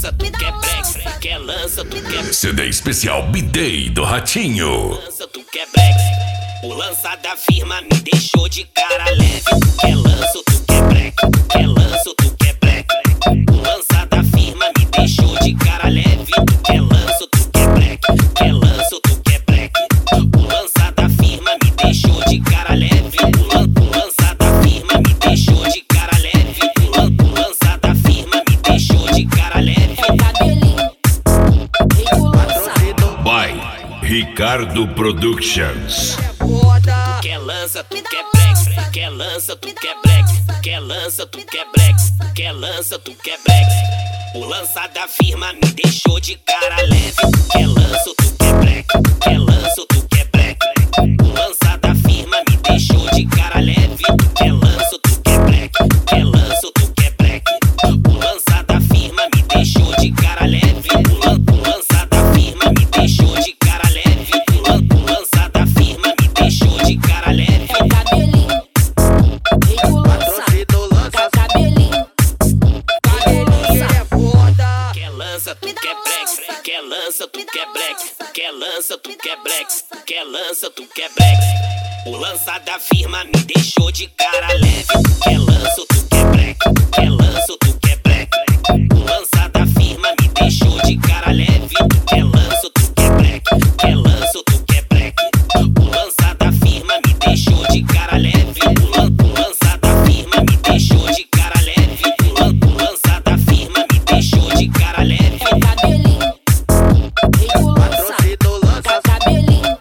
lança, tu quer break, quer lança, tu quer CD especial B-Day do Ratinho. lança, tu quer break. O lança da firma me deixou de cara leve. Tu quer lança, tu quer break, quer lança, tu quer break. O lança da firma me deixou de cara leve. Tu quer lança, tu quer break, quer lança, tu quer break. O lança da firma me deixou de cara leve. O lança da firma me deixou de cara leve. O lança da firma me deixou de cara leve. É o cabelinho, rei do lança. By Ricardo Productions. Tu quer lança, tu quer break, quer lança, tu quer break, quer lança, tu quer break, quer lança, tu quer break. O lança da firma me deixou de cara leve. Tu quer lança, tu quer break, quer lança, tu quer break. O lança da firma me deixou de cara leve. Tu quer lança, tu quer break, quer lança, tu quer break. O lança da firma me deixou de cara leve. O lança da firma me deixou de cara leve. O lança da firma me deixou de cara leve. É o cabelinho, rei do lança. Cabelinho, Quer lança, tu quer break, quer lança, tu quer break, quer lança, tu quer break, quer lança, tu quer break. O lança da firma me deixou de cara leve. Quer lança, tu quer break, quer lança, tu quer break. O lança da firma me deixou de cara leve. Quer lança, tu quer break, quer lança, tu quer break. O lança da firma me deixou de cara leve. O lança da firma me deixou de cara leve. O lança da firma me deixou de cara leve. é o cabelinho, rei do lança. Cabelinho,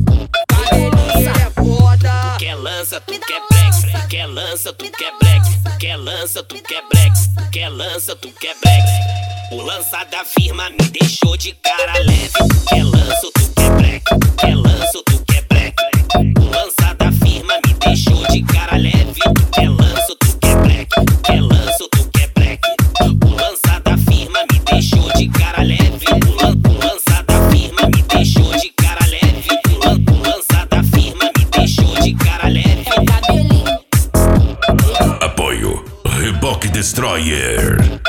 Quer lança, tu quer break, quer lança, tu quer break, quer lança, tu quer break, quer lança, tu quer break. O lança da firma me deixou de cara leve. Quer lança, tu quer break, quer lança, tu quer break. O lança da firma me deixou de cara leve. Quer lança, tu quer break, quer lança, tu quer break. O lança da firma me deixou de cara leve. O lança da firma me deixou de cara leve. O lança da firma me deixou de cara leve. é o cabelinho. Apoio Reboque Destroyer.